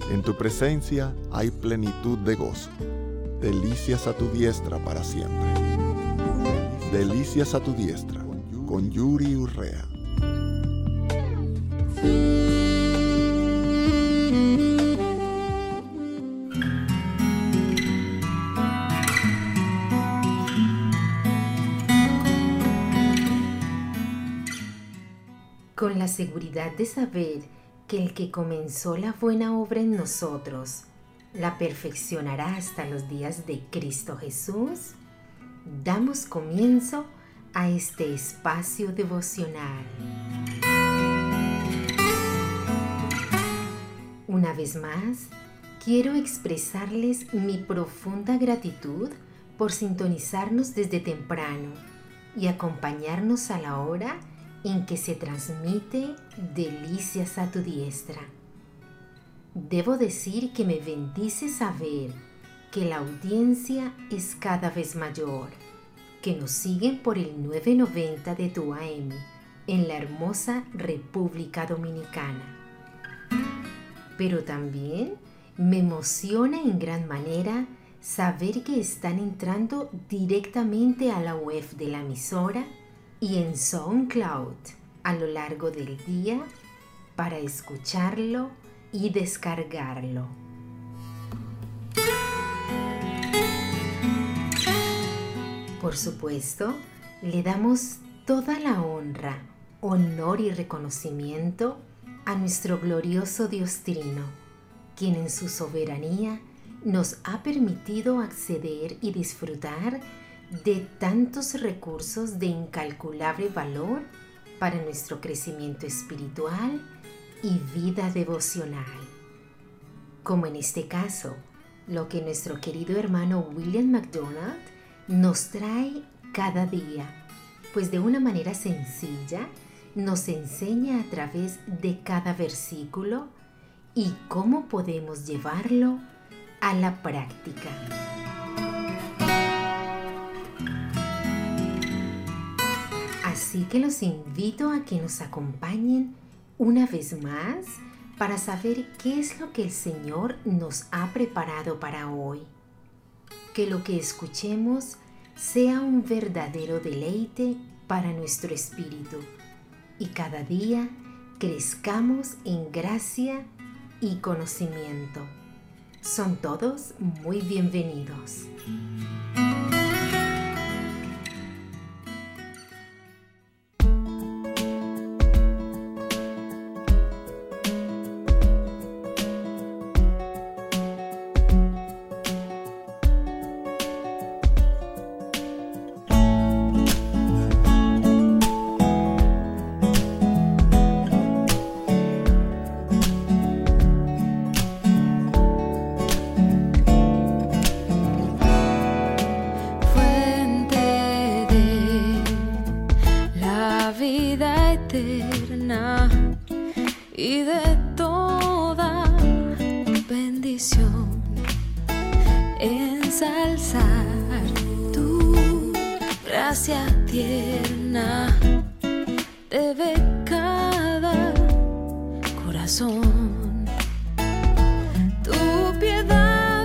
En tu presencia hay plenitud de gozo. Delicias a tu diestra para siempre. Delicias a tu diestra, con Yuri Urrea. Con la seguridad de saber que el que comenzó la buena obra en nosotros la perfeccionará hasta los días de Cristo Jesús, damos comienzo a este espacio devocional. Una vez más, quiero expresarles mi profunda gratitud por sintonizarnos desde temprano y acompañarnos a la hora en que se transmite Delicias a tu diestra. Debo decir que me bendice saber que la audiencia es cada vez mayor, que nos siguen por el 990 de tu AM en la hermosa República Dominicana. Pero también me emociona en gran manera saber que están entrando directamente a la web de la emisora y en SoundCloud a lo largo del día para escucharlo y descargarlo. Por supuesto, le damos toda la honra, honor y reconocimiento a nuestro glorioso Dios Trino, quien en su soberanía nos ha permitido acceder y disfrutar de tantos recursos de incalculable valor para nuestro crecimiento espiritual y vida devocional. Como en este caso, lo que nuestro querido hermano William MacDonald nos trae cada día, pues de una manera sencilla nos enseña a través de cada versículo y cómo podemos llevarlo a la práctica. Así que los invito a que nos acompañen una vez más para saber qué es lo que el Señor nos ha preparado para hoy. Que lo que escuchemos sea un verdadero deleite para nuestro espíritu y cada día crezcamos en gracia y conocimiento. Son todos muy bienvenidos. Y de toda bendición, ensalzar tu gracia tierna, debe cada corazón. Tu piedad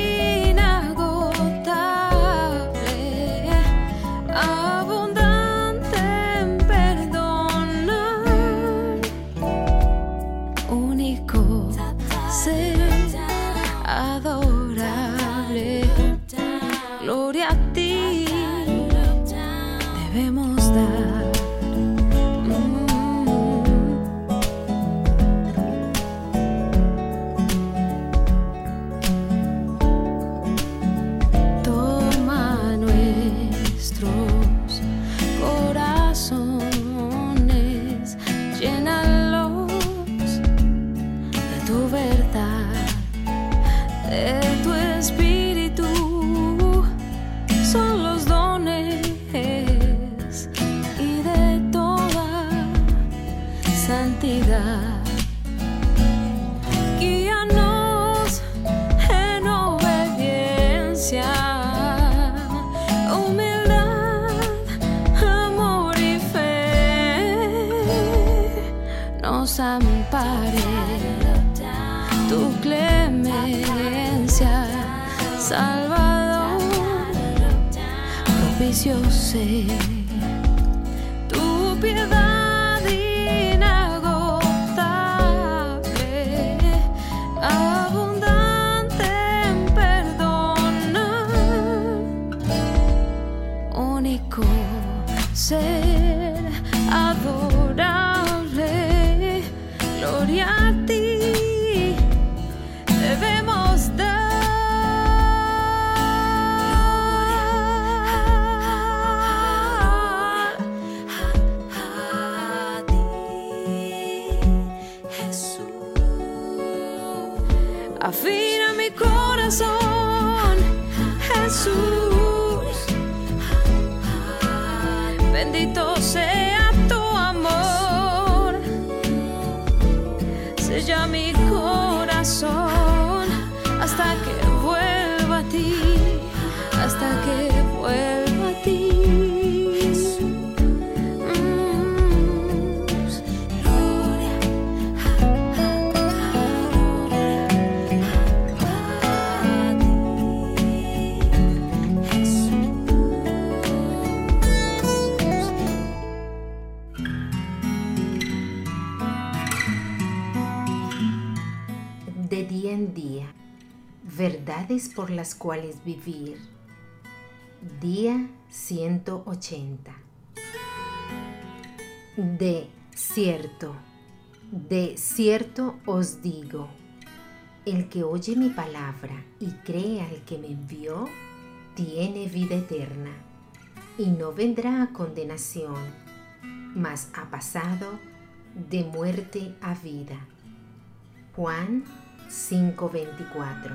inagotable, abundante en perdonar, único ser adorable, gloria a ti debemos dar. Toma nuestros corazones, llénalos de tu verdad, de tu espíritu, son los dones y de toda santidad. Guíanos en obediencia, humildad, amor y fe, nos ampare tu clemencia. Salvador, propicio sé tu piedad inagotable, abundante en perdonar, único ser adorable, gloria a ti debemos dar. Afina mi corazón, Jesús. Bendito sea tu amor. Sella mi corazón hasta que vuelva a ti, hasta que vuelva a ti. De día en día, verdades por las cuales vivir. Día 180. De cierto os digo, el que oye mi palabra y cree al que me envió, tiene vida eterna, y no vendrá a condenación, mas ha pasado de muerte a vida. Juan 5:24.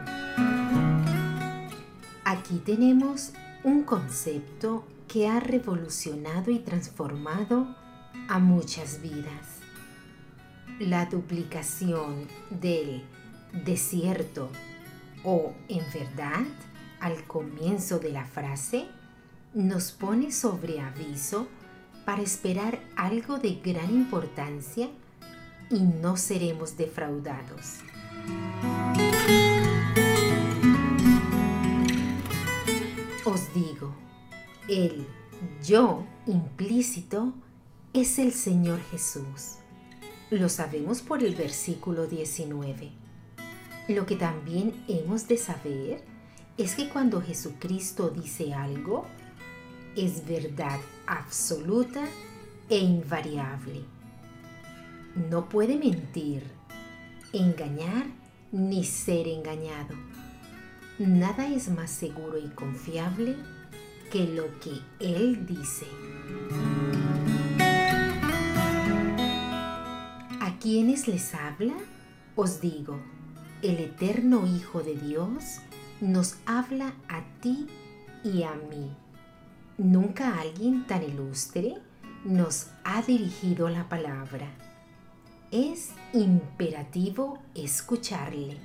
Aquí tenemos un concepto que ha revolucionado y transformado a muchas vidas. La duplicación del de cierto o en verdad al comienzo de la frase nos pone sobre aviso para esperar algo de gran importancia y no seremos defraudados. Os digo, el yo implícito es el Señor Jesús. Lo sabemos por el versículo 19. Lo que también hemos de saber es que cuando Jesucristo dice algo, es verdad absoluta e invariable. No puede mentir, engañar ni ser engañado. Nada es más seguro y confiable que lo que Él dice. ¿A quiénes les habla? Os digo, el eterno Hijo de Dios nos habla a ti y a mí. Nunca alguien tan ilustre nos ha dirigido la palabra. Es imperativo escucharle.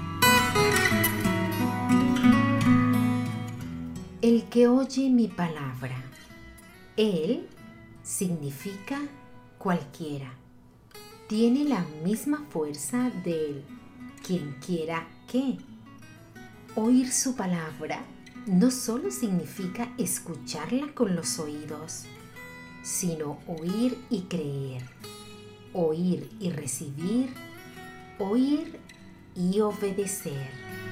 El que oye mi palabra. Él significa cualquiera. Tiene la misma fuerza del quien quiera que. Oír su palabra no solo significa escucharla con los oídos, sino oír y creer, oír y recibir, oír y obedecer.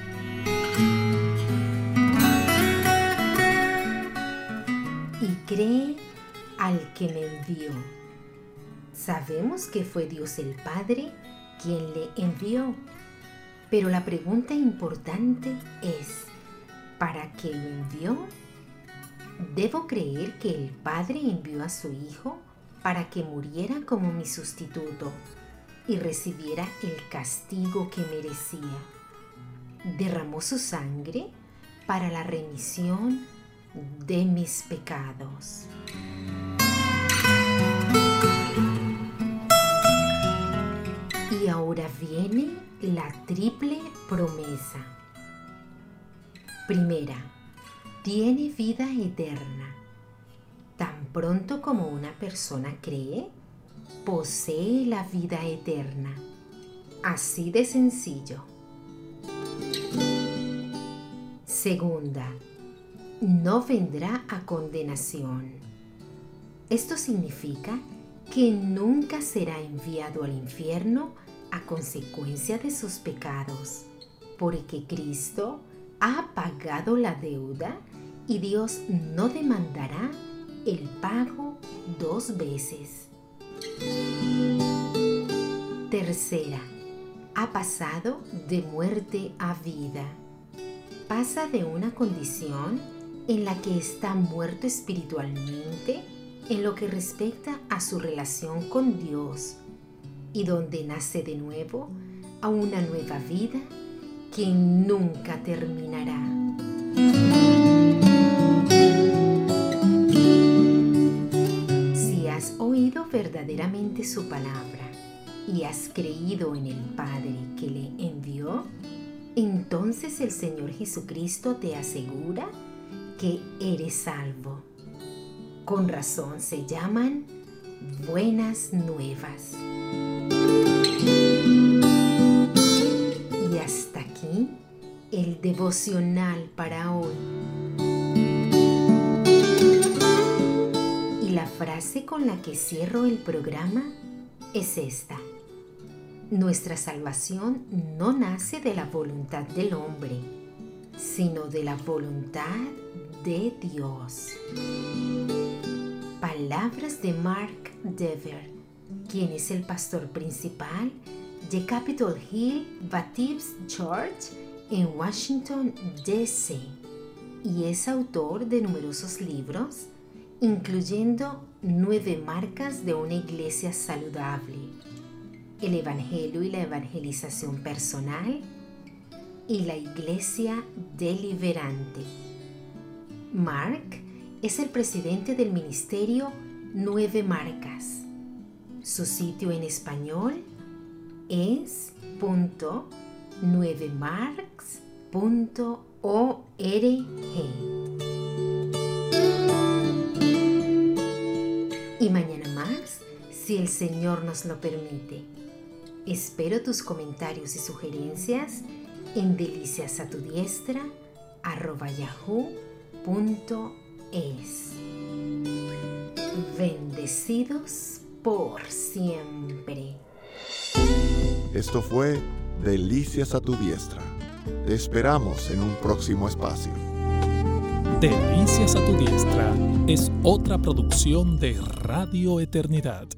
Y cree al que me envió. Sabemos que fue Dios el Padre quien le envió, pero la pregunta importante es, ¿para qué lo envió? ¿Debo creer que el Padre envió a su Hijo para que muriera como mi sustituto y recibiera el castigo que merecía? Derramó su sangre para la remisión de mis pecados. Y ahora viene la triple promesa. Primera, tiene vida eterna. Tan pronto como una persona cree, posee la vida eterna. Segunda, no vendrá a condenación. Esto significa que nunca será enviado al infierno a consecuencia de sus pecados, porque Cristo ha pagado la deuda y Dios no demandará el pago 2 veces. Tercera, ha pasado de muerte a vida. Pasa de una condición en la que está muerto espiritualmente en lo que respecta a su relación con Dios y donde nace de nuevo a una nueva vida que nunca terminará. Si has oído verdaderamente su palabra y has creído en el Padre que le envió, entonces el Señor Jesucristo te asegura que eres salvo. Con razón se llaman buenas nuevas. Y hasta aquí el devocional para hoy. Y la frase con la que cierro el programa es esta: nuestra salvación no nace de la voluntad del hombre, sino de la voluntad de Dios. Palabras de Mark Dever, quien es el pastor principal de Capitol Hill Baptist Church en Washington, D.C. y es autor de numerosos libros, incluyendo 9 marcas de una iglesia saludable, el Evangelio y la evangelización personal y la iglesia deliberante. Mark es el presidente del ministerio 9 Marcas. Su sitio en español es .9marks.org. Y mañana más, si el Señor nos lo permite. Espero tus comentarios y sugerencias en deliciasatudiestra@yahoo.es. Bendecidos por siempre. Esto fue Delicias a tu Diestra. Te esperamos en un próximo espacio. Delicias a tu Diestra es otra producción de Radio Eternidad.